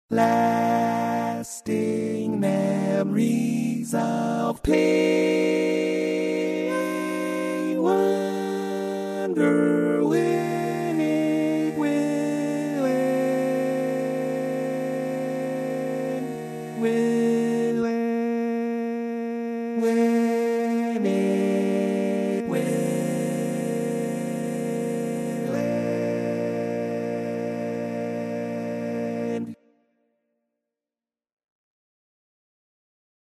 lasting memories of play. I wonder when it will end.